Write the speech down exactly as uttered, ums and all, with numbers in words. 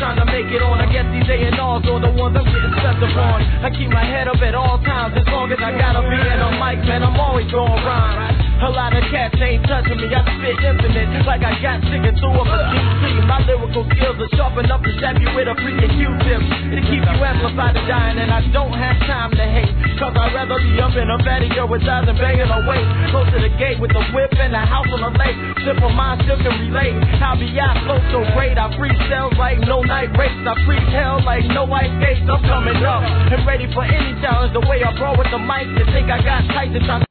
trying to make it on. I guess these A and R's are the ones I'm getting set upon. I keep my head up at all times, as long as I gotta be in a mic, man, I'm always gonna rhyme. A lot of cats ain't touching me, I spit infinite, like I got chicken through up a G C. My lyrical skills are sharp enough to stab you with a freaking Q-tip, to keep you amplified and dying, and I don't have time to hate, cause I'd rather be up in a patio with eyes and banging away, close to the gate with the whip and the house on the lake. Simple mind still can relate, how be I flow so great, I freak cells like no night race, I freak hell like no ice skates. I'm coming up and ready for any challenge, the way I brawl with the mic, to think I got Tyson trying